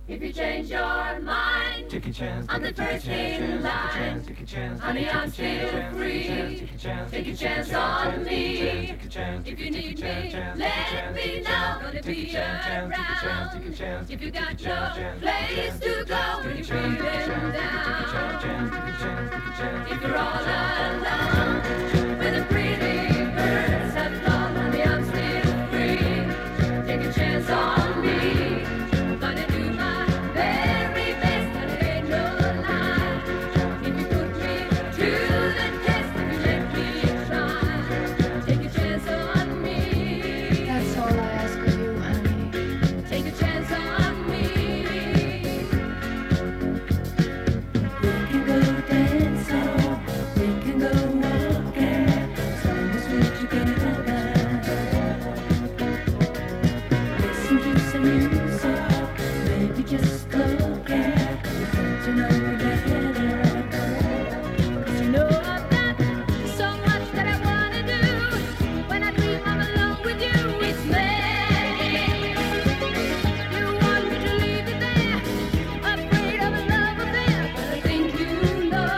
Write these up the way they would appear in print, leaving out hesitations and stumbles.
If you change your mind, take a chance. I'm the first in line. Honey, I'm still free. Take a chance on me. If you need me, let me know. Gonna be around. If you got no place to go when you're feeling down. If you're all alone with a pretty bird have flown, honey, I'm still free. Take a chance on me. Gonna do my very best, and it ain't no lie. If you put me to the test, if you let me try, take a chance on me. That's all I ask of you, honey. Take a chance on me. We can go dancing, we can go walking, as long as we're together. Listen to some music, maybe just look at, to know we're together. 'Cause you know I've got so much that I wanna do. When I dream I'm alone with you, it's magic. You want me to leave you there, afraid of a love affair, but I think you know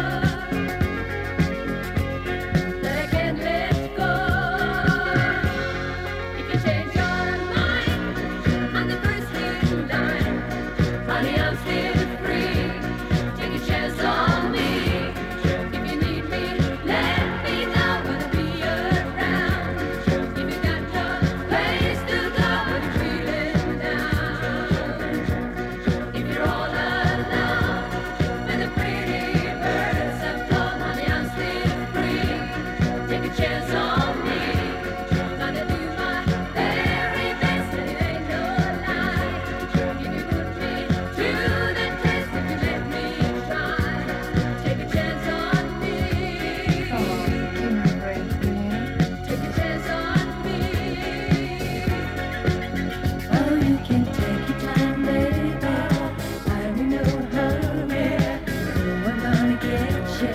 that I can't let go. If you change your mind, I'm the first in line. Honey, I'm still free. Take a chance on me. If you need me, let me know. Gonna be around. If you got no place to go when you're feeling down. If you're all alone with the pretty birds have flown, honey, I'm still free. Take a chance on me. Gonna do my very best, and it ain't no lie. If you put me to the test, if you let me try, take a chance on me. Oh, give me a break, will you? Take a chance on me. Oh, you can take your time, baby. I'm in no hurry. No, I'm gonna get you.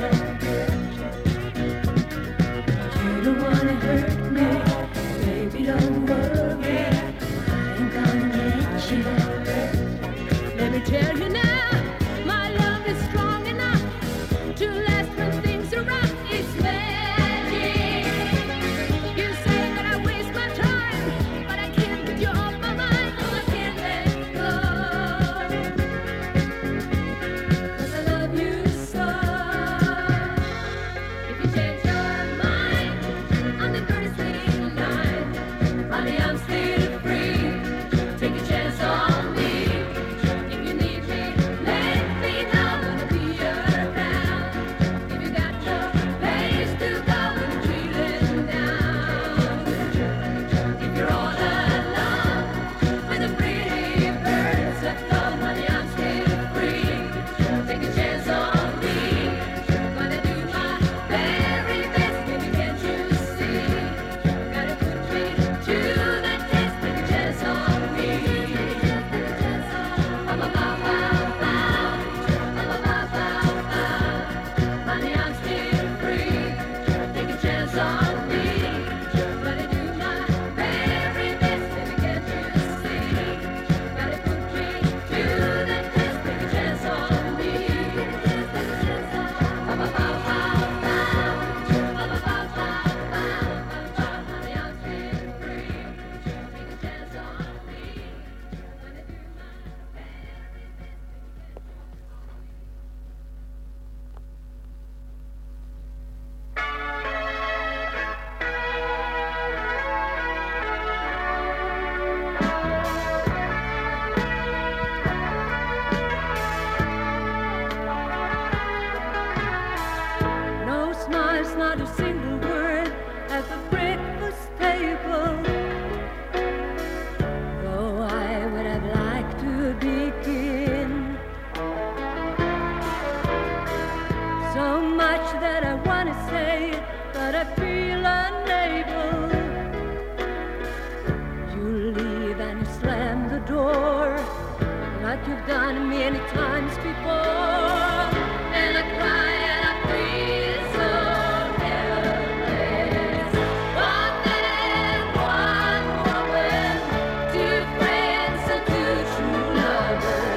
You don't wanna hurt me, baby. Don't worry. I'm gonna get you. Let me tell you now, my love is strong enough to last when things are rough. It's magic. You say that I waste my time, but I can't get you off my mind. Oh, I can't let go. 'Cause I love you so. If you change your mind, I'm the first in line. Honey, I'm still free. Take a chance on me. If you need me, let me know. Gonna be around. If you got no place to go when you're feeling down. If you're all alone with the pretty birds that flown, honey, I'm still free. Take a chance on me. Gonna do my very best, baby, can't you see? Gotta put me to the test. Take a chance on me. Honey, I'm still free. Take a chance on me. Gonna do my very best, baby, can't you see? Gotta put me to the test. Take a chance on me. Honey, I'm still free. Take a chance on me. Gonna do my No smiles, not a single word at the breakfast table. Though I would have liked to begin. So much that I want to say, but I feel unable. You leave and you slam the door, like you've done many times before. And I cry and I feel so helpless. One man, one woman, two friends and two true lovers.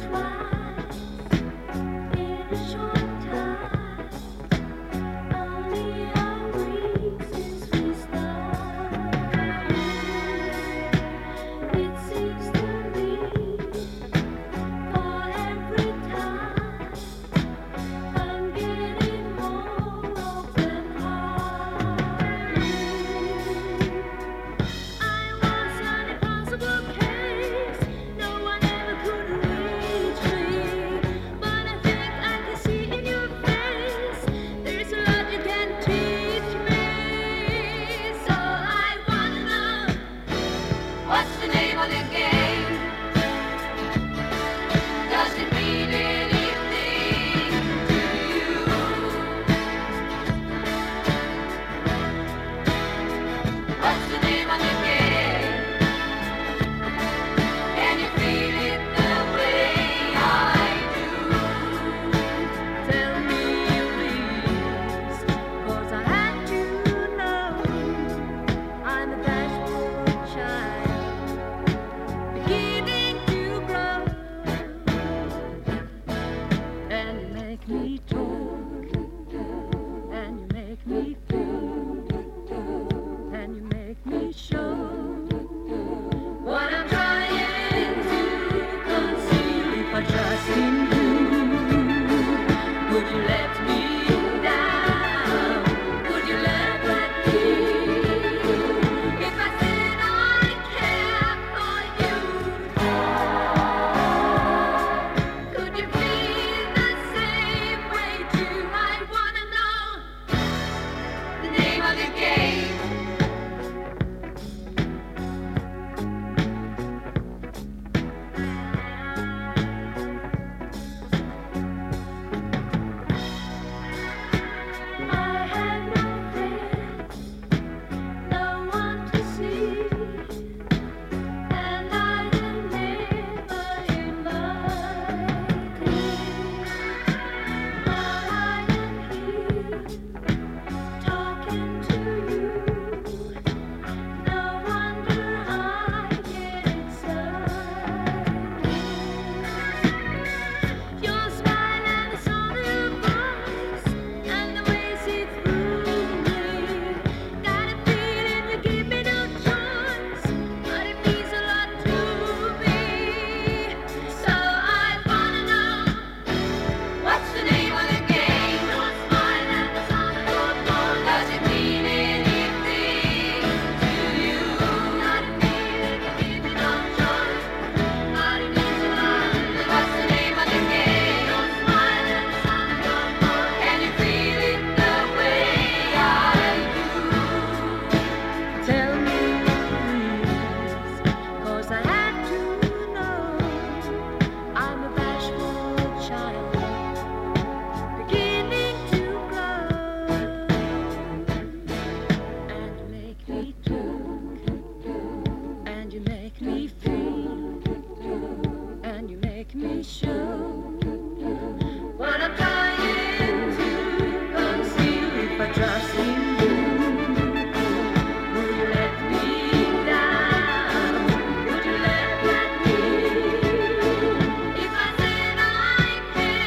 If I said I care.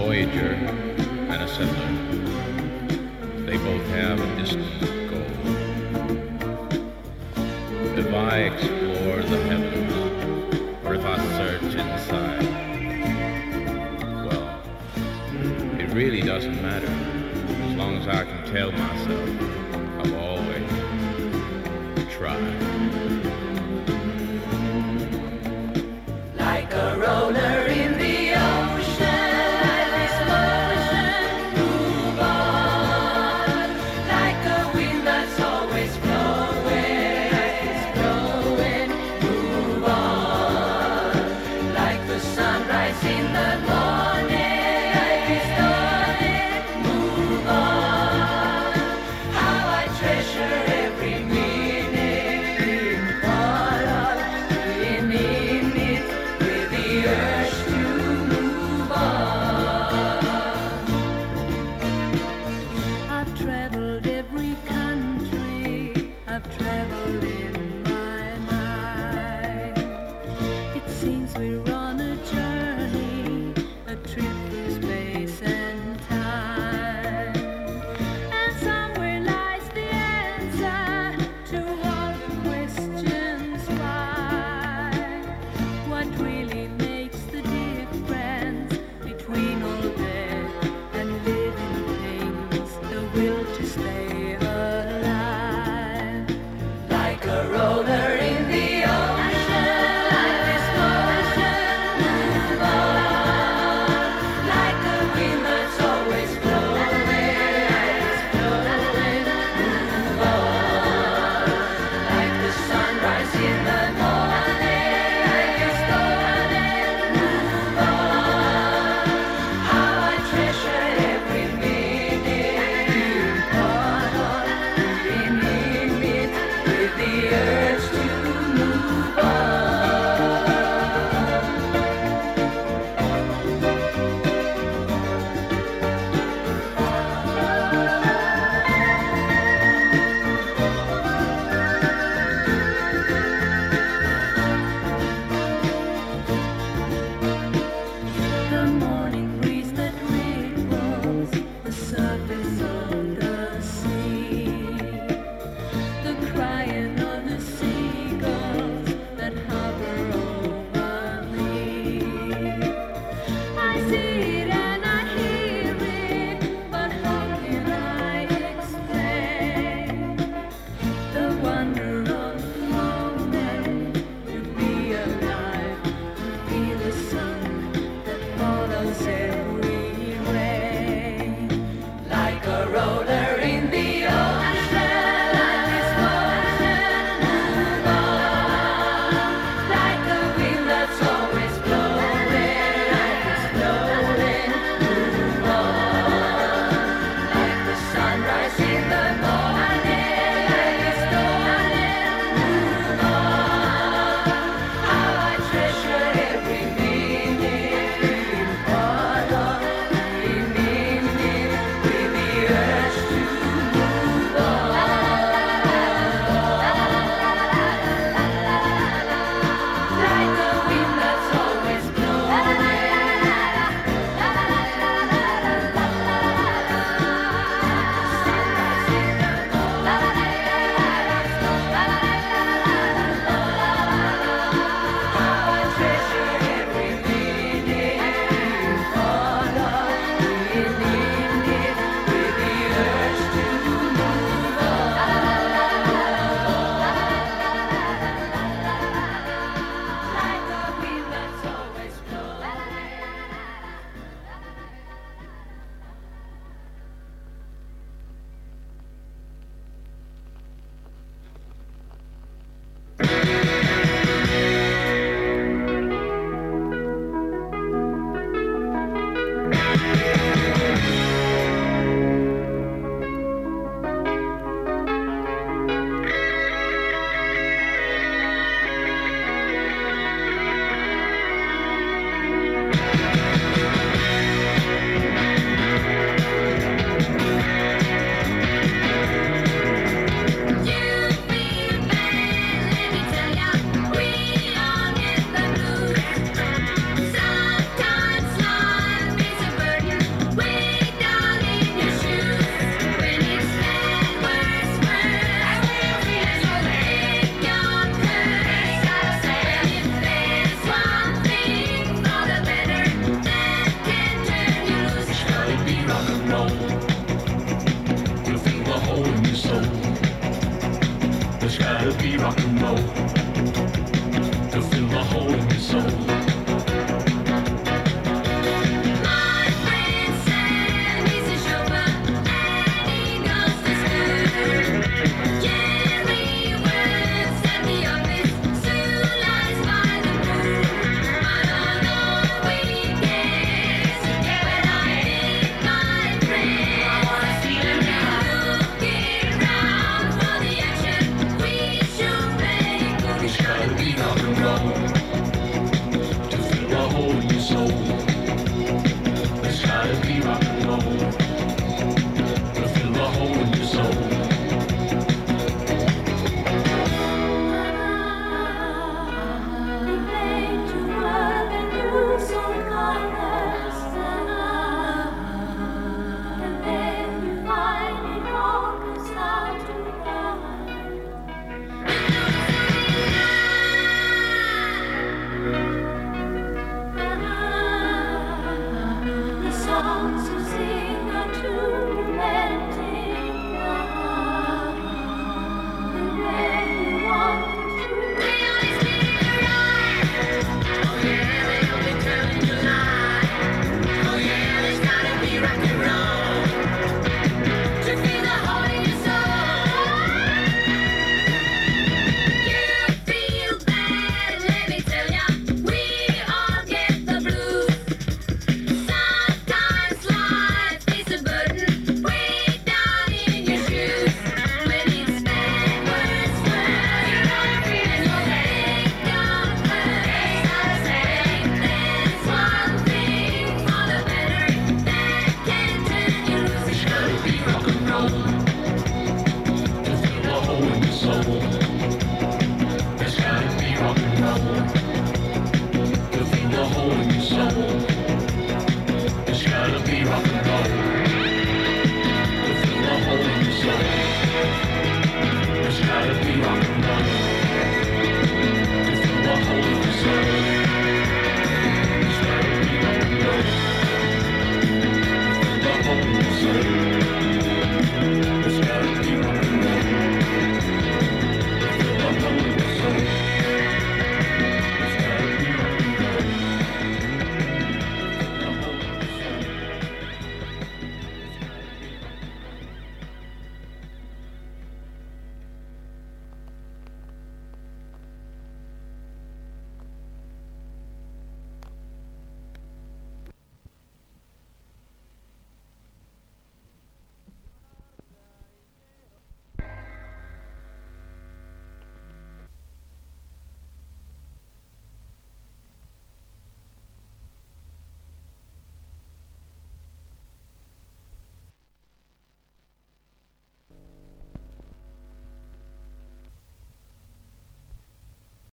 voyager and a settler. They both have a distant goal. If I explore the heavens, or if I search inside, well, it really doesn't matter, as long as I can tell myself I've always tried. Like a roller in the ocean, life is motion, move on. Like a wind that's always blowing, life is blowing, move on. Like the sunrise in the morning, life is dawning, move on. How I treasure every minute, being part of, being in it, with the urge to move on. I've traveled every country, I've traveled in my mind. It seems we're on a journey, a trip through space and time. And somewhere lies the answer to all the questions why. What really makes the difference between all dead and living things? The will to stay alive. Like a roller in the ocean, life is motion, move on. rock and roll to fill the hole in your soul. My friend Sam, he's a chauffeur, and he knows the stir. Jerry works at the office, Sue lies by the pool. But on all weekends, when I meet my friends, I wanna see them now. Looking round for the action, we should make good. It's gotta be rock and roll to fill the hole in your soul. It's gotta be rock and roll to fill the hole in your soul. We play to work and use some colors, and then you find it all comes out to the songs you sing are too romantic, and when you want to, they only speak the right. Oh yeah, they only tell you lie. Oh yeah, there's gotta be rock and roll to feel the hole in your soul. You feel bad, let me tell ya, we all get the blues. Sometimes life is a burden way down in your shoes. When it's bad, worse, and your leg don't hurt. Stop saying there's one thing for the better that can turn you loose. It's gotta be rock and roll to fill the hole in your soul. It's gotta be rock and roll to fill the hole in your soul. It's gotta be rock and roll to fill the hole in your soul. It's gotta be rock and roll to fill the hole in your soul. It's gotta be rock and roll to fill the hole in your soul.